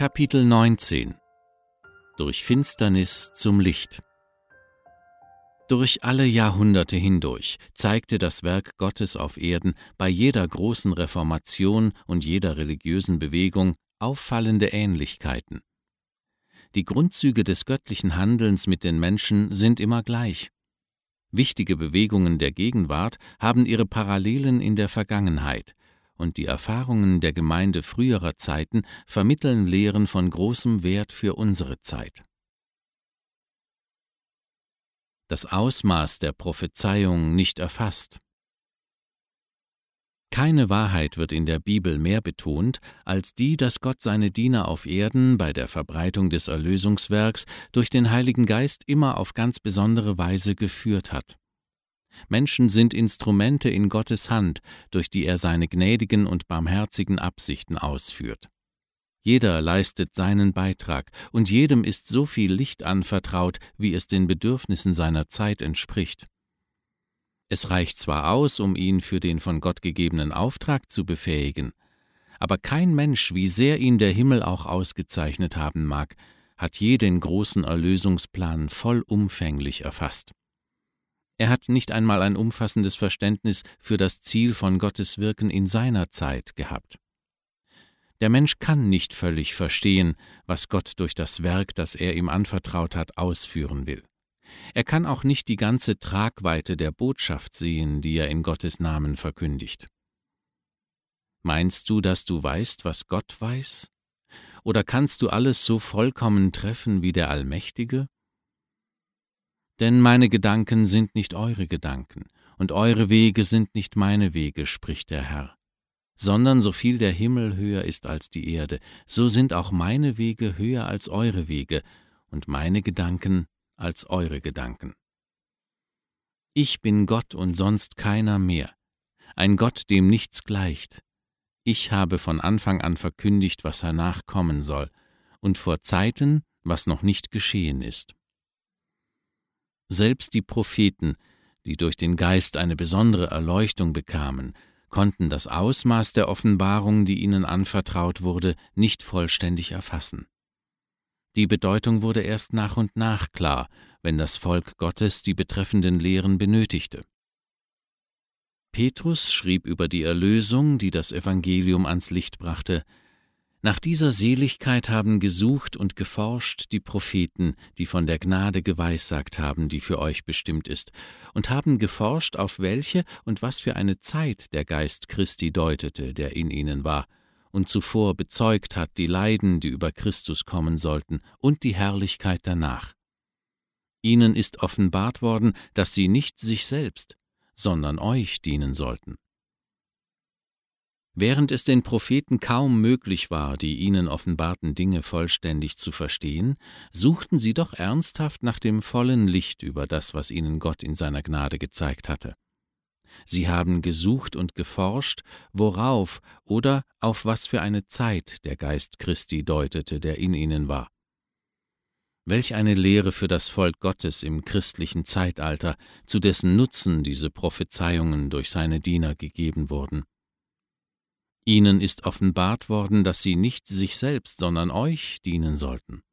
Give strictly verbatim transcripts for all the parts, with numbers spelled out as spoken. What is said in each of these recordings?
Kapitel neunzehn. Durch Finsternis zum Licht. Durch alle Jahrhunderte hindurch zeigte das Werk Gottes auf Erden bei jeder großen Reformation und jeder religiösen Bewegung auffallende Ähnlichkeiten. Die Grundzüge des göttlichen Handelns mit den Menschen sind immer gleich. Wichtige Bewegungen der Gegenwart haben ihre Parallelen in der Vergangenheit, und die Erfahrungen der Gemeinde früherer Zeiten vermitteln Lehren von großem Wert für unsere Zeit. Das Ausmaß der Prophezeiung nicht erfasst. Keine Wahrheit wird in der Bibel mehr betont, als die, dass Gott seine Diener auf Erden bei der Verbreitung des Erlösungswerks durch den Heiligen Geist immer auf ganz besondere Weise geführt hat. Menschen sind Instrumente in Gottes Hand, durch die er seine gnädigen und barmherzigen Absichten ausführt. Jeder leistet seinen Beitrag, und jedem ist so viel Licht anvertraut, wie es den Bedürfnissen seiner Zeit entspricht. Es reicht zwar aus, um ihn für den von Gott gegebenen Auftrag zu befähigen, aber kein Mensch, wie sehr ihn der Himmel auch ausgezeichnet haben mag, hat je den großen Erlösungsplan vollumfänglich erfasst. Er hat nicht einmal ein umfassendes Verständnis für das Ziel von Gottes Wirken in seiner Zeit gehabt. Der Mensch kann nicht völlig verstehen, was Gott durch das Werk, das er ihm anvertraut hat, ausführen will. Er kann auch nicht die ganze Tragweite der Botschaft sehen, die er in Gottes Namen verkündigt. Meinst du, dass du weißt, was Gott weiß? Oder kannst du alles so vollkommen treffen wie der Allmächtige? Denn meine Gedanken sind nicht eure Gedanken, und eure Wege sind nicht meine Wege, spricht der Herr. Sondern so viel der Himmel höher ist als die Erde, so sind auch meine Wege höher als eure Wege, und meine Gedanken als eure Gedanken. Ich bin Gott und sonst keiner mehr, ein Gott, dem nichts gleicht. Ich habe von Anfang an verkündigt, was hernach kommen soll, und vor Zeiten, was noch nicht geschehen ist. Selbst die Propheten, die durch den Geist eine besondere Erleuchtung bekamen, konnten das Ausmaß der Offenbarung, die ihnen anvertraut wurde, nicht vollständig erfassen. Die Bedeutung wurde erst nach und nach klar, wenn das Volk Gottes die betreffenden Lehren benötigte. Petrus schrieb über die Erlösung, die das Evangelium ans Licht brachte: Nach dieser Seligkeit haben gesucht und geforscht die Propheten, die von der Gnade geweissagt haben, die für euch bestimmt ist, und haben geforscht, auf welche und was für eine Zeit der Geist Christi deutete, der in ihnen war, und zuvor bezeugt hat die Leiden, die über Christus kommen sollten, und die Herrlichkeit danach. Ihnen ist offenbart worden, dass sie nicht sich selbst, sondern euch dienen sollten. Während es den Propheten kaum möglich war, die ihnen offenbarten Dinge vollständig zu verstehen, suchten sie doch ernsthaft nach dem vollen Licht über das, was ihnen Gott in seiner Gnade gezeigt hatte. Sie haben gesucht und geforscht, worauf oder auf was für eine Zeit der Geist Christi deutete, der in ihnen war. Welch eine Lehre für das Volk Gottes im christlichen Zeitalter, zu dessen Nutzen diese Prophezeiungen durch seine Diener gegeben wurden. Ihnen ist offenbart worden, dass sie nicht sich selbst, sondern euch dienen sollten.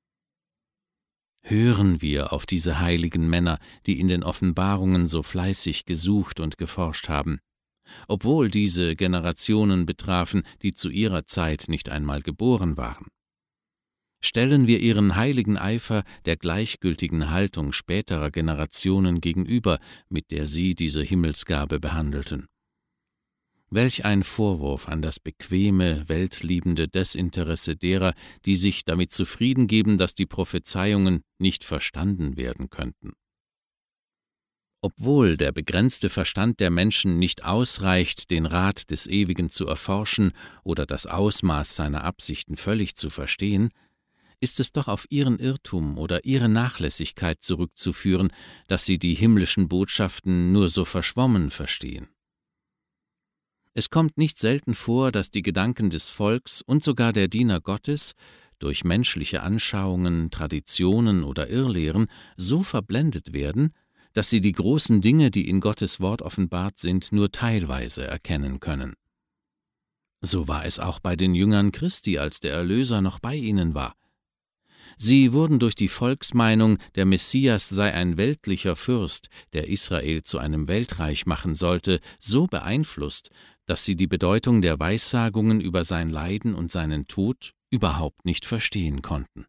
Hören wir auf diese heiligen Männer, die in den Offenbarungen so fleißig gesucht und geforscht haben, obwohl diese Generationen betrafen, die zu ihrer Zeit nicht einmal geboren waren. Stellen wir ihren heiligen Eifer der gleichgültigen Haltung späterer Generationen gegenüber, mit der sie diese Himmelsgabe behandelten. Welch ein Vorwurf an das bequeme, weltliebende Desinteresse derer, die sich damit zufrieden geben, dass die Prophezeiungen nicht verstanden werden könnten. Obwohl der begrenzte Verstand der Menschen nicht ausreicht, den Rat des Ewigen zu erforschen oder das Ausmaß seiner Absichten völlig zu verstehen, ist es doch auf ihren Irrtum oder ihre Nachlässigkeit zurückzuführen, dass sie die himmlischen Botschaften nur so verschwommen verstehen. Es kommt nicht selten vor, dass die Gedanken des Volks und sogar der Diener Gottes durch menschliche Anschauungen, Traditionen oder Irrlehren so verblendet werden, dass sie die großen Dinge, die in Gottes Wort offenbart sind, nur teilweise erkennen können. So war es auch bei den Jüngern Christi, als der Erlöser noch bei ihnen war. Sie wurden durch die Volksmeinung, der Messias sei ein weltlicher Fürst, der Israel zu einem Weltreich machen sollte, so beeinflusst, dass sie die Bedeutung der Weissagungen über sein Leiden und seinen Tod überhaupt nicht verstehen konnten.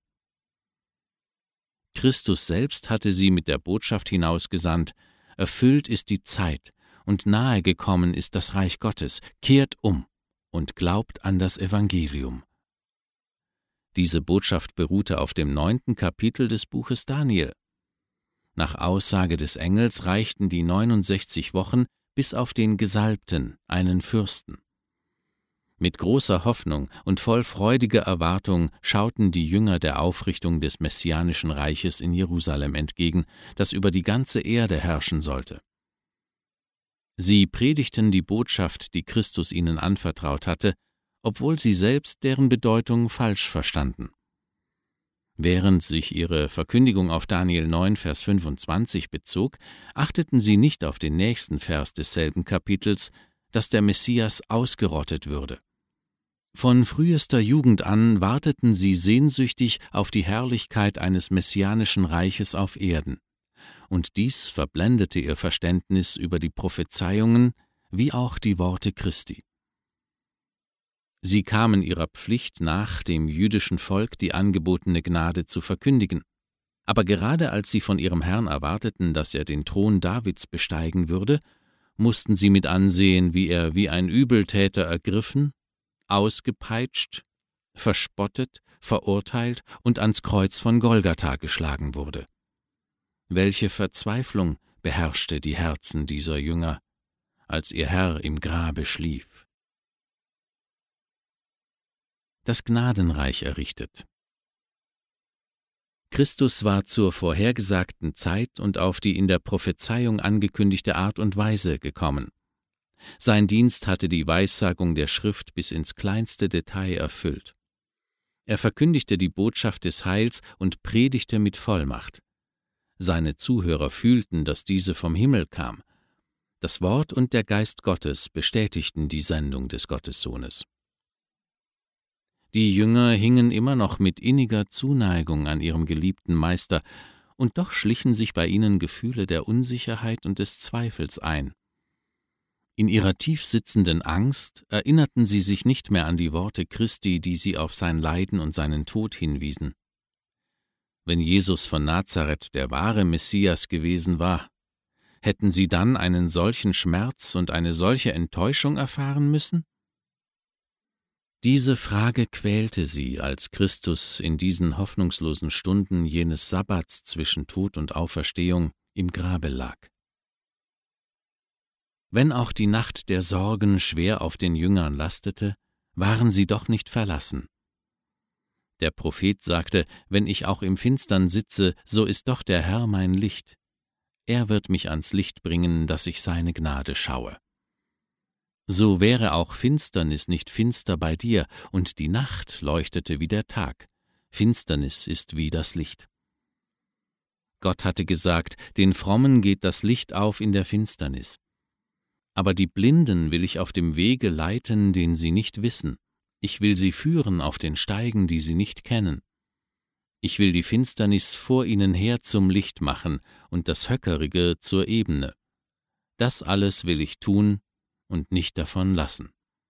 Christus selbst hatte sie mit der Botschaft hinausgesandt: Erfüllt ist die Zeit und nahe gekommen ist das Reich Gottes, kehrt um und glaubt an das Evangelium. Diese Botschaft beruhte auf dem neunten Kapitel des Buches Daniel. Nach Aussage des Engels reichten die neunundsechzig Wochen bis auf den Gesalbten, einen Fürsten. Mit großer Hoffnung und voll freudiger Erwartung schauten die Jünger der Aufrichtung des messianischen Reiches in Jerusalem entgegen, das über die ganze Erde herrschen sollte. Sie predigten die Botschaft, die Christus ihnen anvertraut hatte, obwohl sie selbst deren Bedeutung falsch verstanden. Während sich ihre Verkündigung auf Daniel neun, Vers fünfundzwanzig bezog, achteten sie nicht auf den nächsten Vers desselben Kapitels, dass der Messias ausgerottet würde. Von frühester Jugend an warteten sie sehnsüchtig auf die Herrlichkeit eines messianischen Reiches auf Erden, und dies verblendete ihr Verständnis über die Prophezeiungen wie auch die Worte Christi. Sie kamen ihrer Pflicht nach, dem jüdischen Volk die angebotene Gnade zu verkündigen. Aber gerade als sie von ihrem Herrn erwarteten, dass er den Thron Davids besteigen würde, mussten sie mit ansehen, wie er wie ein Übeltäter ergriffen, ausgepeitscht, verspottet, verurteilt und ans Kreuz von Golgatha geschlagen wurde. Welche Verzweiflung beherrschte die Herzen dieser Jünger, als ihr Herr im Grabe schlief. Das Gnadenreich errichtet. Christus war zur vorhergesagten Zeit und auf die in der Prophezeiung angekündigte Art und Weise gekommen. Sein Dienst hatte die Weissagung der Schrift bis ins kleinste Detail erfüllt. Er verkündigte die Botschaft des Heils und predigte mit Vollmacht. Seine Zuhörer fühlten, dass diese vom Himmel kam. Das Wort und der Geist Gottes bestätigten die Sendung des Gottessohnes. Die Jünger hingen immer noch mit inniger Zuneigung an ihrem geliebten Meister, und doch schlichen sich bei ihnen Gefühle der Unsicherheit und des Zweifels ein. In ihrer tief sitzenden Angst erinnerten sie sich nicht mehr an die Worte Christi, die sie auf sein Leiden und seinen Tod hinwiesen. Wenn Jesus von Nazareth der wahre Messias gewesen war, hätten sie dann einen solchen Schmerz und eine solche Enttäuschung erfahren müssen? Diese Frage quälte sie, als Christus in diesen hoffnungslosen Stunden jenes Sabbats zwischen Tod und Auferstehung im Grabe lag. Wenn auch die Nacht der Sorgen schwer auf den Jüngern lastete, waren sie doch nicht verlassen. Der Prophet sagte: Wenn ich auch im Finstern sitze, so ist doch der Herr mein Licht. Er wird mich ans Licht bringen, dass ich seine Gnade schaue. So wäre auch Finsternis nicht finster bei dir, und die Nacht leuchtete wie der Tag. Finsternis ist wie das Licht. Gott hatte gesagt: Den Frommen geht das Licht auf in der Finsternis. Aber die Blinden will ich auf dem Wege leiten, den sie nicht wissen. Ich will sie führen auf den Steigen, die sie nicht kennen. Ich will die Finsternis vor ihnen her zum Licht machen und das Höckerige zur Ebene. Das alles will ich tun und nicht davon lassen.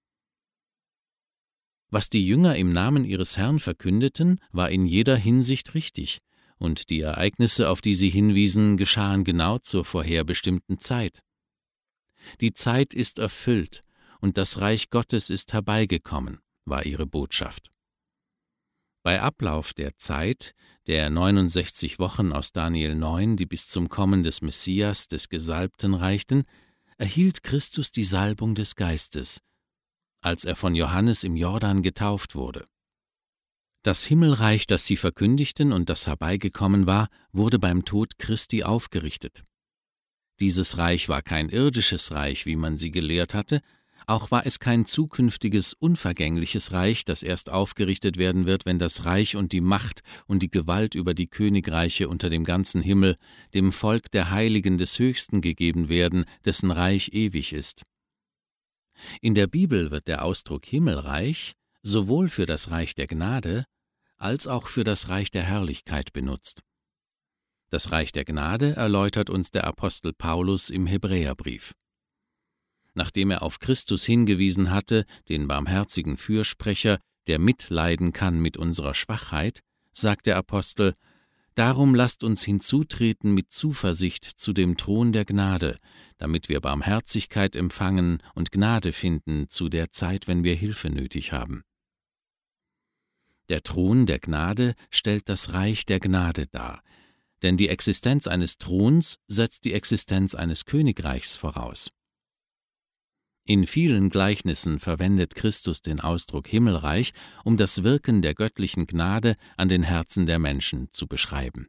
Was die Jünger im Namen ihres Herrn verkündeten, war in jeder Hinsicht richtig, und die Ereignisse, auf die sie hinwiesen, geschahen genau zur vorherbestimmten Zeit. Die Zeit ist erfüllt, und das Reich Gottes ist herbeigekommen, war ihre Botschaft. Bei Ablauf der Zeit, der neunundsechzig Wochen aus Daniel neun, die bis zum Kommen des Messias, des Gesalbten, reichten, erhielt Christus die Salbung des Geistes, als er von Johannes im Jordan getauft wurde. Das Himmelreich, das sie verkündigten und das herbeigekommen war, wurde beim Tod Christi aufgerichtet. Dieses Reich war kein irdisches Reich, wie man sie gelehrt hatte, auch war es kein zukünftiges, unvergängliches Reich, das erst aufgerichtet werden wird, wenn das Reich und die Macht und die Gewalt über die Königreiche unter dem ganzen Himmel dem Volk der Heiligen des Höchsten gegeben werden, dessen Reich ewig ist. In der Bibel wird der Ausdruck Himmelreich sowohl für das Reich der Gnade als auch für das Reich der Herrlichkeit benutzt. Das Reich der Gnade erläutert uns der Apostel Paulus im Hebräerbrief. Nachdem er auf Christus hingewiesen hatte, den barmherzigen Fürsprecher, der mitleiden kann mit unserer Schwachheit, sagt der Apostel: Darum lasst uns hinzutreten mit Zuversicht zu dem Thron der Gnade, damit wir Barmherzigkeit empfangen und Gnade finden zu der Zeit, wenn wir Hilfe nötig haben. Der Thron der Gnade stellt das Reich der Gnade dar, denn die Existenz eines Throns setzt die Existenz eines Königreichs voraus. In vielen Gleichnissen verwendet Christus den Ausdruck Himmelreich, um das Wirken der göttlichen Gnade an den Herzen der Menschen zu beschreiben.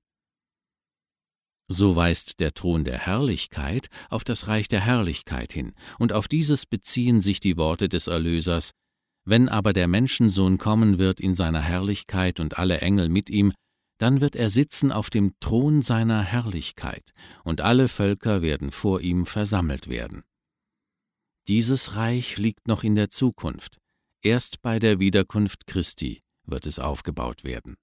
So weist der Thron der Herrlichkeit auf das Reich der Herrlichkeit hin, und auf dieses beziehen sich die Worte des Erlösers: Wenn aber der Menschensohn kommen wird in seiner Herrlichkeit und alle Engel mit ihm, dann wird er sitzen auf dem Thron seiner Herrlichkeit, und alle Völker werden vor ihm versammelt werden. Dieses Reich liegt noch in der Zukunft. Erst bei der Wiederkunft Christi wird es aufgebaut werden.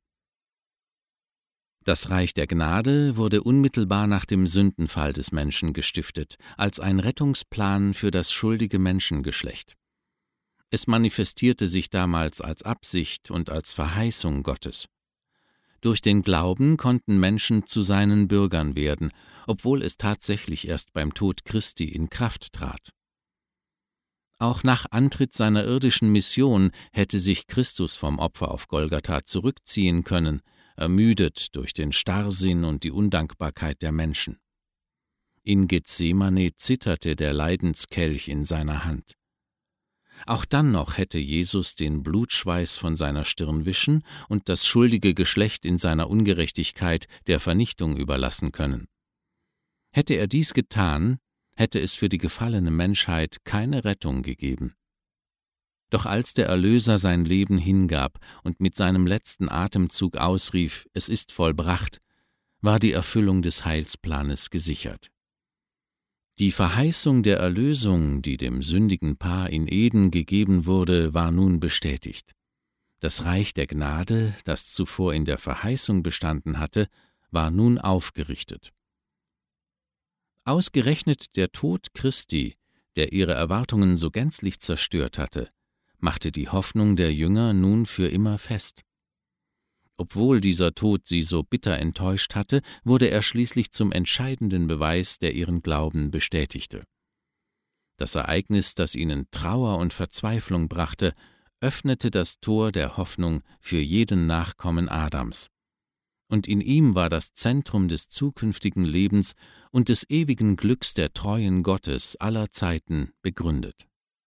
Das Reich der Gnade wurde unmittelbar nach dem Sündenfall des Menschen gestiftet, als ein Rettungsplan für das schuldige Menschengeschlecht. Es manifestierte sich damals als Absicht und als Verheißung Gottes. Durch den Glauben konnten Menschen zu seinen Bürgern werden, obwohl es tatsächlich erst beim Tod Christi in Kraft trat. Auch nach Antritt seiner irdischen Mission hätte sich Christus vom Opfer auf Golgatha zurückziehen können, ermüdet durch den Starrsinn und die Undankbarkeit der Menschen. In Gethsemane zitterte der Leidenskelch in seiner Hand. Auch dann noch hätte Jesus den Blutschweiß von seiner Stirn wischen und das schuldige Geschlecht in seiner Ungerechtigkeit der Vernichtung überlassen können. Hätte er dies getan, hätte es für die gefallene Menschheit keine Rettung gegeben. Doch als der Erlöser sein Leben hingab und mit seinem letzten Atemzug ausrief: Es ist vollbracht, war die Erfüllung des Heilsplanes gesichert. Die Verheißung der Erlösung, die dem sündigen Paar in Eden gegeben wurde, war nun bestätigt. Das Reich der Gnade, das zuvor in der Verheißung bestanden hatte, war nun aufgerichtet. Ausgerechnet der Tod Christi, der ihre Erwartungen so gänzlich zerstört hatte, machte die Hoffnung der Jünger nun für immer fest. Obwohl dieser Tod sie so bitter enttäuscht hatte, wurde er schließlich zum entscheidenden Beweis, der ihren Glauben bestätigte. Das Ereignis, das ihnen Trauer und Verzweiflung brachte, öffnete das Tor der Hoffnung für jeden Nachkommen Adams. Und in ihm war das Zentrum des zukünftigen Lebens und des ewigen Glücks der treuen Gottes aller Zeiten begründet.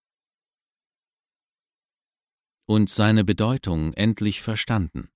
Und seine Bedeutung endlich verstanden.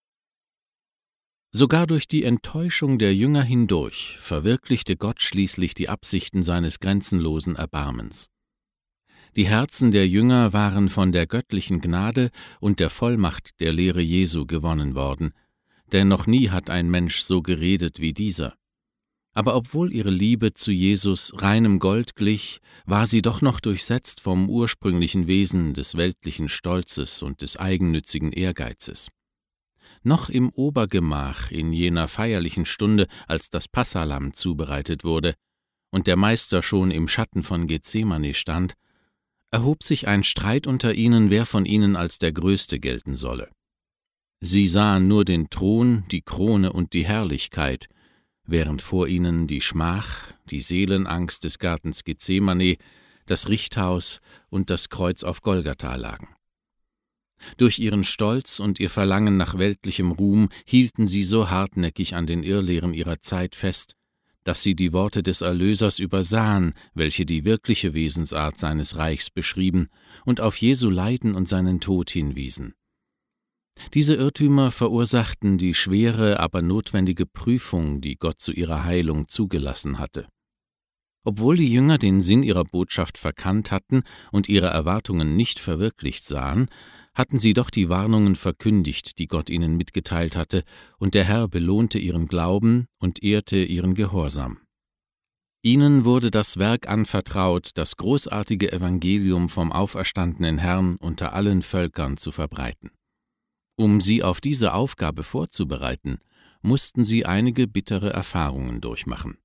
Sogar durch die Enttäuschung der Jünger hindurch verwirklichte Gott schließlich die Absichten seines grenzenlosen Erbarmens. Die Herzen der Jünger waren von der göttlichen Gnade und der Vollmacht der Lehre Jesu gewonnen worden, denn noch nie hat ein Mensch so geredet wie dieser. Aber obwohl ihre Liebe zu Jesus reinem Gold glich, war sie doch noch durchsetzt vom ursprünglichen Wesen des weltlichen Stolzes und des eigennützigen Ehrgeizes. Noch im Obergemach in jener feierlichen Stunde, als das Passalamm zubereitet wurde und der Meister schon im Schatten von Gethsemane stand, erhob sich ein Streit unter ihnen, wer von ihnen als der Größte gelten solle. Sie sahen nur den Thron, die Krone und die Herrlichkeit, während vor ihnen die Schmach, die Seelenangst des Gartens Gethsemane, das Richthaus und das Kreuz auf Golgatha lagen. Durch ihren Stolz und ihr Verlangen nach weltlichem Ruhm hielten sie so hartnäckig an den Irrlehren ihrer Zeit fest, dass sie die Worte des Erlösers übersahen, welche die wirkliche Wesensart seines Reichs beschrieben und auf Jesu Leiden und seinen Tod hinwiesen. Diese Irrtümer verursachten die schwere, aber notwendige Prüfung, die Gott zu ihrer Heilung zugelassen hatte. Obwohl die Jünger den Sinn ihrer Botschaft verkannt hatten und ihre Erwartungen nicht verwirklicht sahen, hatten sie doch die Warnungen verkündigt, die Gott ihnen mitgeteilt hatte, und der Herr belohnte ihren Glauben und ehrte ihren Gehorsam. Ihnen wurde das Werk anvertraut, das großartige Evangelium vom auferstandenen Herrn unter allen Völkern zu verbreiten. Um sie auf diese Aufgabe vorzubereiten, mussten sie einige bittere Erfahrungen durchmachen.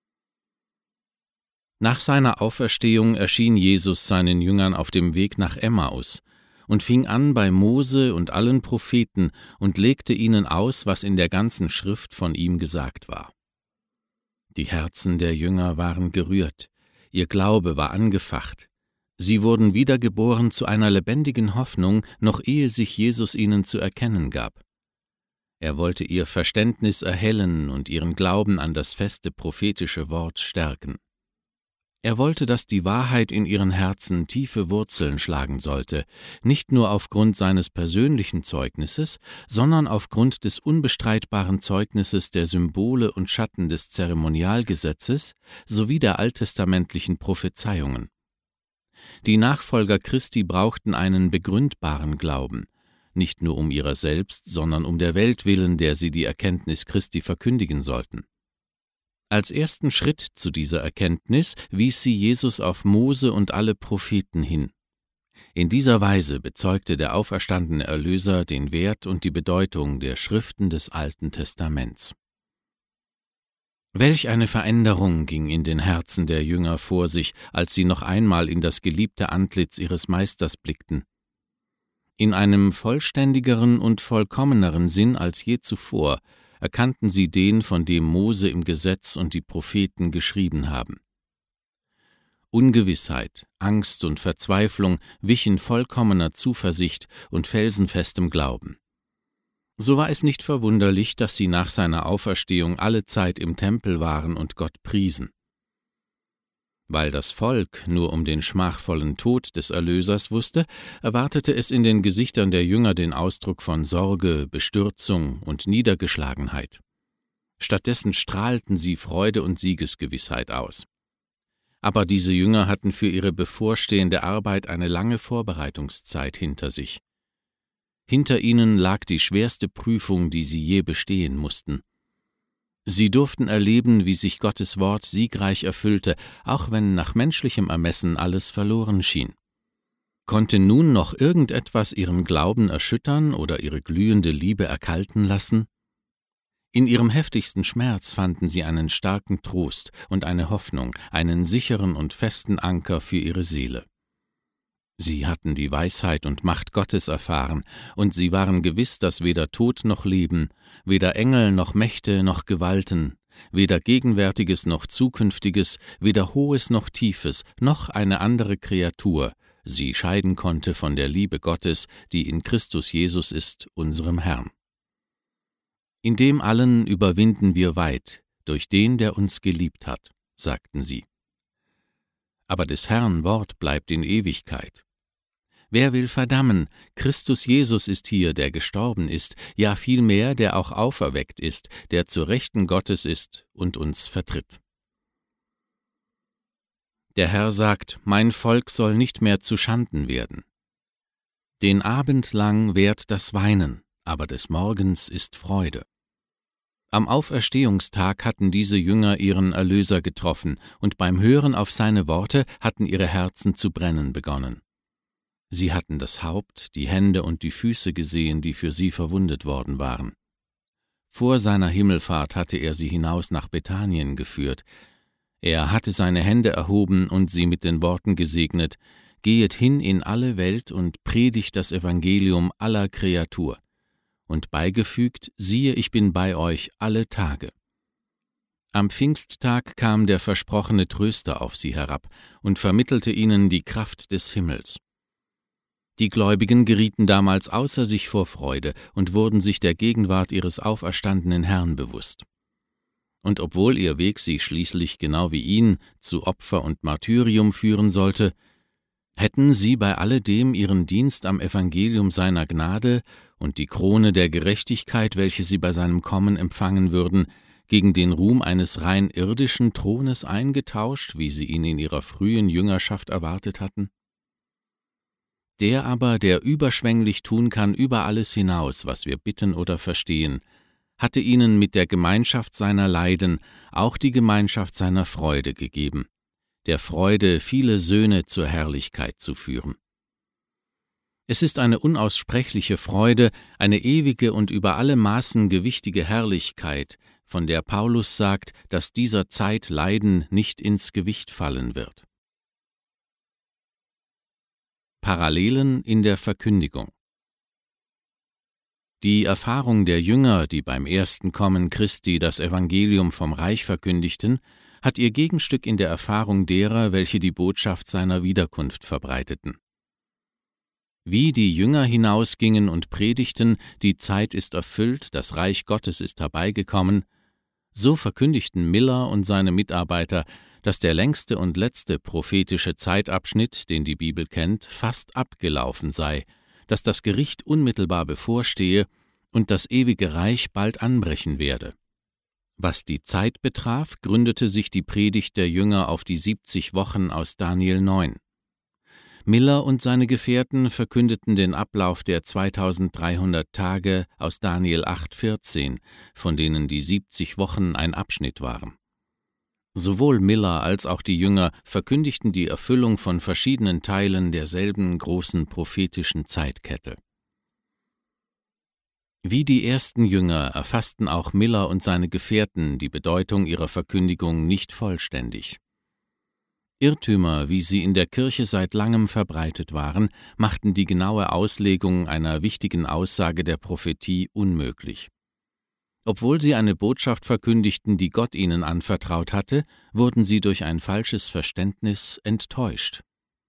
Nach seiner Auferstehung erschien Jesus seinen Jüngern auf dem Weg nach Emmaus und fing an bei Mose und allen Propheten und legte ihnen aus, was in der ganzen Schrift von ihm gesagt war. Die Herzen der Jünger waren gerührt, ihr Glaube war angefacht. Sie wurden wiedergeboren zu einer lebendigen Hoffnung, noch ehe sich Jesus ihnen zu erkennen gab. Er wollte ihr Verständnis erhellen und ihren Glauben an das feste prophetische Wort stärken. Er wollte, dass die Wahrheit in ihren Herzen tiefe Wurzeln schlagen sollte, nicht nur aufgrund seines persönlichen Zeugnisses, sondern aufgrund des unbestreitbaren Zeugnisses der Symbole und Schatten des Zeremonialgesetzes sowie der alttestamentlichen Prophezeiungen. Die Nachfolger Christi brauchten einen begründbaren Glauben, nicht nur um ihrer selbst, sondern um der Welt willen, der sie die Erkenntnis Christi verkündigen sollten. Als ersten Schritt zu dieser Erkenntnis wies sie Jesus auf Mose und alle Propheten hin. In dieser Weise bezeugte der auferstandene Erlöser den Wert und die Bedeutung der Schriften des Alten Testaments. Welch eine Veränderung ging in den Herzen der Jünger vor sich, als sie noch einmal in das geliebte Antlitz ihres Meisters blickten. In einem vollständigeren und vollkommeneren Sinn als je zuvor erkannten sie den, von dem Mose im Gesetz und die Propheten geschrieben haben. Ungewissheit, Angst und Verzweiflung wichen vollkommener Zuversicht und felsenfestem Glauben. So war es nicht verwunderlich, dass sie nach seiner Auferstehung alle Zeit im Tempel waren und Gott priesen. Weil das Volk nur um den schmachvollen Tod des Erlösers wusste, erwartete es in den Gesichtern der Jünger den Ausdruck von Sorge, Bestürzung und Niedergeschlagenheit. Stattdessen strahlten sie Freude und Siegesgewissheit aus. Aber diese Jünger hatten für ihre bevorstehende Arbeit eine lange Vorbereitungszeit hinter sich. Hinter ihnen lag die schwerste Prüfung, die sie je bestehen mussten. Sie durften erleben, wie sich Gottes Wort siegreich erfüllte, auch wenn nach menschlichem Ermessen alles verloren schien. Konnte nun noch irgendetwas ihren Glauben erschüttern oder ihre glühende Liebe erkalten lassen? In ihrem heftigsten Schmerz fanden sie einen starken Trost und eine Hoffnung, einen sicheren und festen Anker für ihre Seele. Sie hatten die Weisheit und Macht Gottes erfahren, und sie waren gewiss, dass weder Tod noch Leben, weder Engel noch Mächte noch Gewalten, weder Gegenwärtiges noch Zukünftiges, weder Hohes noch Tiefes, noch eine andere Kreatur sie scheiden konnte von der Liebe Gottes, die in Christus Jesus ist, unserem Herrn. In dem allen überwinden wir weit, durch den, der uns geliebt hat, sagten sie. Aber des Herrn Wort bleibt in Ewigkeit. Wer will verdammen? Christus Jesus ist hier, der gestorben ist, ja vielmehr, der auch auferweckt ist, der zur Rechten Gottes ist und uns vertritt. Der Herr sagt, mein Volk soll nicht mehr zu Schanden werden. Den Abend lang währt das Weinen, aber des Morgens ist Freude. Am Auferstehungstag hatten diese Jünger ihren Erlöser getroffen, und beim Hören auf seine Worte hatten ihre Herzen zu brennen begonnen. Sie hatten das Haupt, die Hände und die Füße gesehen, die für sie verwundet worden waren. Vor seiner Himmelfahrt hatte er sie hinaus nach Bethanien geführt. Er hatte seine Hände erhoben und sie mit den Worten gesegnet: Gehet hin in alle Welt und predigt das Evangelium aller Kreatur. Und beigefügt: Siehe, ich bin bei euch alle Tage. Am Pfingsttag kam der versprochene Tröster auf sie herab und vermittelte ihnen die Kraft des Himmels. Die Gläubigen gerieten damals außer sich vor Freude und wurden sich der Gegenwart ihres auferstandenen Herrn bewusst. Und obwohl ihr Weg sie schließlich genau wie ihn zu Opfer und Martyrium führen sollte, hätten sie bei alledem ihren Dienst am Evangelium seiner Gnade und die Krone der Gerechtigkeit, welche sie bei seinem Kommen empfangen würden, gegen den Ruhm eines rein irdischen Thrones eingetauscht, wie sie ihn in ihrer frühen Jüngerschaft erwartet hatten? Der aber, der überschwänglich tun kann über alles hinaus, was wir bitten oder verstehen, hatte ihnen mit der Gemeinschaft seiner Leiden auch die Gemeinschaft seiner Freude gegeben, der Freude, viele Söhne zur Herrlichkeit zu führen. Es ist eine unaussprechliche Freude, eine ewige und über alle Maßen gewichtige Herrlichkeit, von der Paulus sagt, dass dieser Zeit Leiden nicht ins Gewicht fallen wird. Parallelen in der Verkündigung. Die Erfahrung der Jünger, die beim ersten Kommen Christi das Evangelium vom Reich verkündigten, hat ihr Gegenstück in der Erfahrung derer, welche die Botschaft seiner Wiederkunft verbreiteten. Wie die Jünger hinausgingen und predigten, die Zeit ist erfüllt, das Reich Gottes ist herbeigekommen, so verkündigten Miller und seine Mitarbeiter, dass der längste und letzte prophetische Zeitabschnitt, den die Bibel kennt, fast abgelaufen sei, dass das Gericht unmittelbar bevorstehe und das ewige Reich bald anbrechen werde. Was die Zeit betraf, gründete sich die Predigt der Jünger auf die siebzig Wochen aus Daniel neun. Miller und seine Gefährten verkündeten den Ablauf der zweitausenddreihundert Tage aus Daniel acht vierzehn, von denen die siebzig Wochen ein Abschnitt waren. Sowohl Miller als auch die Jünger verkündigten die Erfüllung von verschiedenen Teilen derselben großen prophetischen Zeitkette. Wie die ersten Jünger erfassten auch Miller und seine Gefährten die Bedeutung ihrer Verkündigung nicht vollständig. Irrtümer, wie sie in der Kirche seit langem verbreitet waren, machten die genaue Auslegung einer wichtigen Aussage der Prophetie unmöglich. Obwohl sie eine Botschaft verkündigten, die Gott ihnen anvertraut hatte, wurden sie durch ein falsches Verständnis enttäuscht.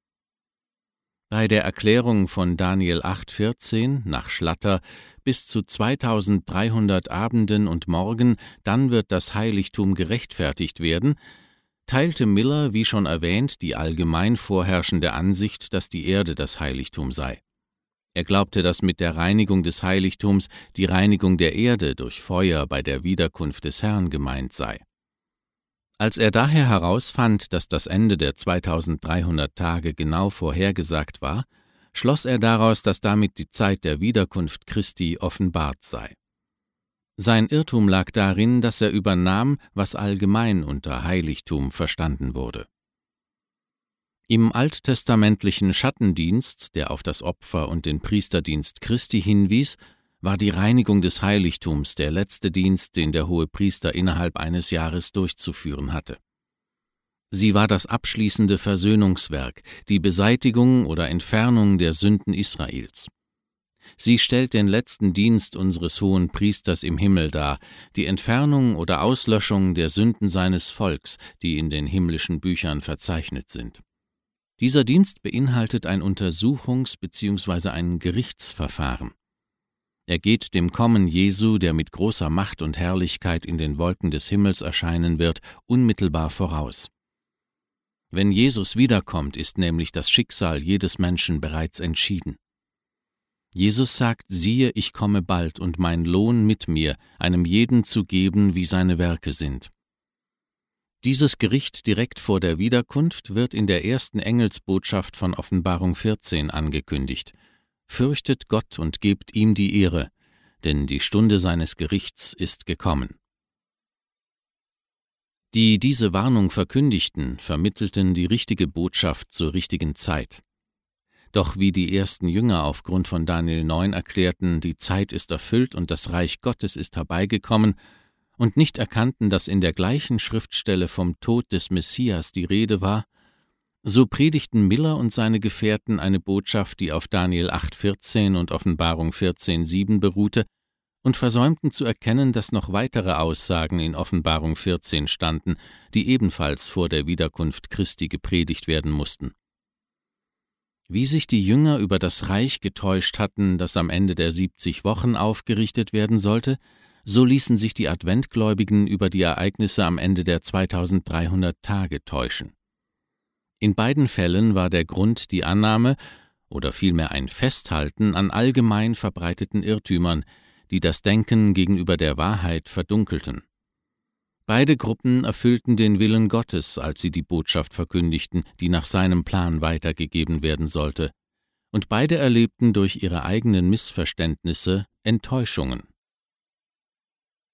Bei der Erklärung von Daniel acht vierzehn nach Schlatter bis zu zweitausenddreihundert Abenden und Morgen, dann wird das Heiligtum gerechtfertigt werden, teilte Miller, wie schon erwähnt, die allgemein vorherrschende Ansicht, dass die Erde das Heiligtum sei. Er glaubte, dass mit der Reinigung des Heiligtums die Reinigung der Erde durch Feuer bei der Wiederkunft des Herrn gemeint sei. Als er daher herausfand, dass das Ende der zweitausenddreihundert Tage genau vorhergesagt war, schloss er daraus, dass damit die Zeit der Wiederkunft Christi offenbart sei. Sein Irrtum lag darin, dass er übernahm, was allgemein unter Heiligtum verstanden wurde. Im alttestamentlichen Schattendienst, der auf das Opfer und den Priesterdienst Christi hinwies, war die Reinigung des Heiligtums der letzte Dienst, den der Hohepriester innerhalb eines Jahres durchzuführen hatte. Sie war das abschließende Versöhnungswerk, die Beseitigung oder Entfernung der Sünden Israels. Sie stellt den letzten Dienst unseres hohen Priesters im Himmel dar, die Entfernung oder Auslöschung der Sünden seines Volks, die in den himmlischen Büchern verzeichnet sind. Dieser Dienst beinhaltet ein Untersuchungs- bzw. ein Gerichtsverfahren. Er geht dem Kommen Jesu, der mit großer Macht und Herrlichkeit in den Wolken des Himmels erscheinen wird, unmittelbar voraus. Wenn Jesus wiederkommt, ist nämlich das Schicksal jedes Menschen bereits entschieden. Jesus sagt, siehe, ich komme bald und mein Lohn mit mir, einem jeden zu geben, wie seine Werke sind. Dieses Gericht direkt vor der Wiederkunft wird in der ersten Engelsbotschaft von Offenbarung vierzehn angekündigt. Fürchtet Gott und gebt ihm die Ehre, denn die Stunde seines Gerichts ist gekommen. Die diese Warnung verkündigten, vermittelten die richtige Botschaft zur richtigen Zeit. Doch wie die ersten Jünger aufgrund von Daniel neun erklärten, die Zeit ist erfüllt und das Reich Gottes ist herbeigekommen, und nicht erkannten, dass in der gleichen Schriftstelle vom Tod des Messias die Rede war, so predigten Miller und seine Gefährten eine Botschaft, die auf Daniel acht vierzehn und Offenbarung vierzehn sieben beruhte, und versäumten zu erkennen, dass noch weitere Aussagen in Offenbarung vierzehn standen, die ebenfalls vor der Wiederkunft Christi gepredigt werden mussten. Wie sich die Jünger über das Reich getäuscht hatten, das am Ende der siebzig Wochen aufgerichtet werden sollte, so ließen sich die Adventgläubigen über die Ereignisse am Ende der zweitausenddreihundert Tage täuschen. In beiden Fällen war der Grund die Annahme oder vielmehr ein Festhalten an allgemein verbreiteten Irrtümern, die das Denken gegenüber der Wahrheit verdunkelten. Beide Gruppen erfüllten den Willen Gottes, als sie die Botschaft verkündigten, die nach seinem Plan weitergegeben werden sollte, und beide erlebten durch ihre eigenen Missverständnisse Enttäuschungen.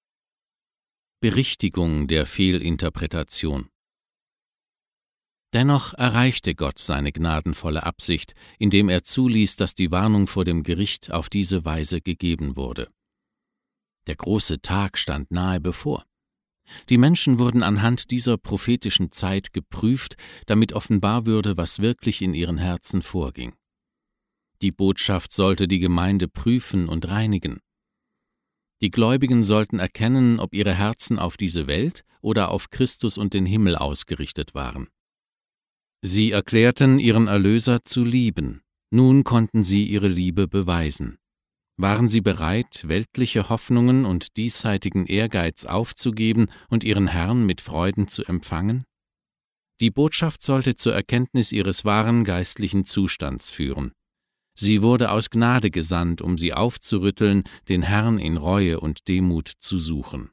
Berichtigung der Fehlinterpretation. Dennoch erreichte Gott seine gnadenvolle Absicht, indem er zuließ, dass die Warnung vor dem Gericht auf diese Weise gegeben wurde. Der große Tag stand nahe bevor. Die Menschen wurden anhand dieser prophetischen Zeit geprüft, damit offenbar würde, was wirklich in ihren Herzen vorging. Die Botschaft sollte die Gemeinde prüfen und reinigen. Die Gläubigen sollten erkennen, ob ihre Herzen auf diese Welt oder auf Christus und den Himmel ausgerichtet waren. Sie erklärten, ihren Erlöser zu lieben. Nun konnten sie ihre Liebe beweisen. Waren sie bereit, weltliche Hoffnungen und diesseitigen Ehrgeiz aufzugeben und ihren Herrn mit Freuden zu empfangen? Die Botschaft sollte zur Erkenntnis ihres wahren geistlichen Zustands führen. Sie wurde aus Gnade gesandt, um sie aufzurütteln, den Herrn in Reue und Demut zu suchen.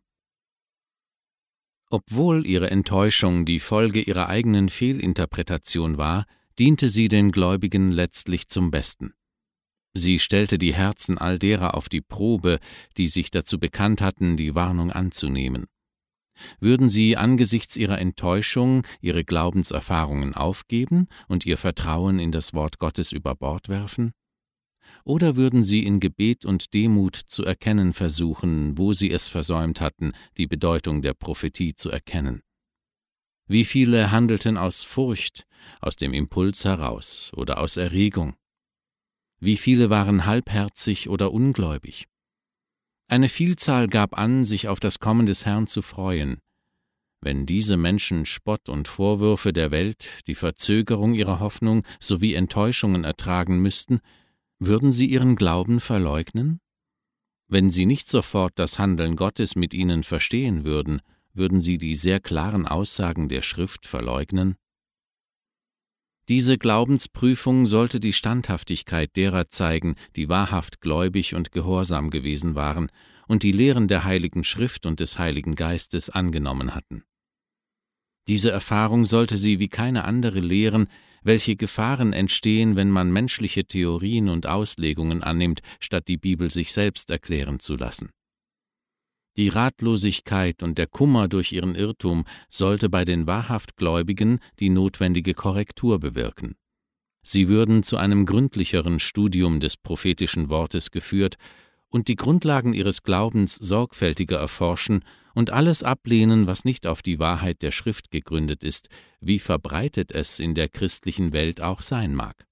Obwohl ihre Enttäuschung die Folge ihrer eigenen Fehlinterpretation war, diente sie den Gläubigen letztlich zum Besten. Sie stellte die Herzen all derer auf die Probe, die sich dazu bekannt hatten, die Warnung anzunehmen. Würden sie angesichts ihrer Enttäuschung ihre Glaubenserfahrungen aufgeben und ihr Vertrauen in das Wort Gottes über Bord werfen? Oder würden sie in Gebet und Demut zu erkennen versuchen, wo sie es versäumt hatten, die Bedeutung der Prophetie zu erkennen? Wie viele handelten aus Furcht, aus dem Impuls heraus oder aus Erregung? Wie viele waren halbherzig oder ungläubig? Eine Vielzahl gab an, sich auf das Kommen des Herrn zu freuen. Wenn diese Menschen Spott und Vorwürfe der Welt, die Verzögerung ihrer Hoffnung sowie Enttäuschungen ertragen müssten, würden sie ihren Glauben verleugnen? Wenn sie nicht sofort das Handeln Gottes mit ihnen verstehen würden, würden sie die sehr klaren Aussagen der Schrift verleugnen? Diese Glaubensprüfung sollte die Standhaftigkeit derer zeigen, die wahrhaft gläubig und gehorsam gewesen waren und die Lehren der Heiligen Schrift und des Heiligen Geistes angenommen hatten. Diese Erfahrung sollte sie wie keine andere lehren, welche Gefahren entstehen, wenn man menschliche Theorien und Auslegungen annimmt, statt die Bibel sich selbst erklären zu lassen. Die Ratlosigkeit und der Kummer durch ihren Irrtum sollte bei den wahrhaft Gläubigen die notwendige Korrektur bewirken. Sie würden zu einem gründlicheren Studium des prophetischen Wortes geführt und die Grundlagen ihres Glaubens sorgfältiger erforschen und alles ablehnen, was nicht auf die Wahrheit der Schrift gegründet ist, wie verbreitet es in der christlichen Welt auch sein mag.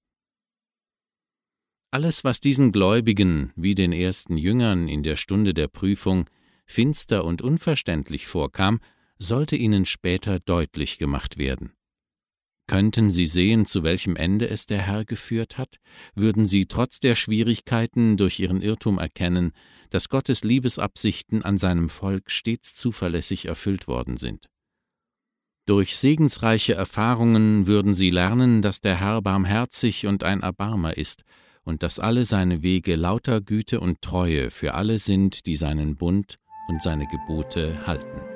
Alles, was diesen Gläubigen, wie den ersten Jüngern in der Stunde der Prüfung, finster und unverständlich vorkam, sollte ihnen später deutlich gemacht werden. Könnten sie sehen, zu welchem Ende es der Herr geführt hat, würden sie trotz der Schwierigkeiten durch ihren Irrtum erkennen, dass Gottes Liebesabsichten an seinem Volk stets zuverlässig erfüllt worden sind. Durch segensreiche Erfahrungen würden sie lernen, dass der Herr barmherzig und ein Erbarmer ist und dass alle seine Wege lauter Güte und Treue für alle sind, die seinen Bund und seine Gebote halten.